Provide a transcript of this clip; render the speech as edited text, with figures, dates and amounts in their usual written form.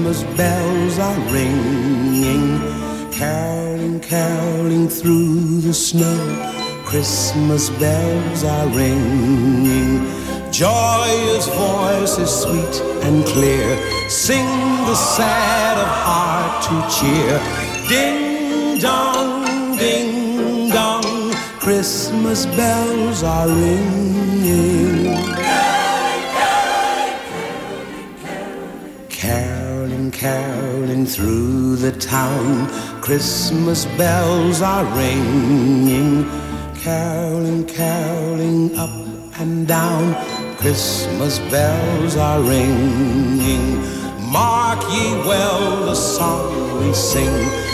Christmas bells are ringing, caroling, caroling through the snow. Christmas bells are ringing, joyous voices sweet and clear sing the sad of heart to cheer. Ding dong, ding dong, Christmas bells are ringing. Caroling, caroling through the town, Christmas bells are ringing. Caroling, caroling up and down, Christmas bells are ringing. Mark ye well the song we sing,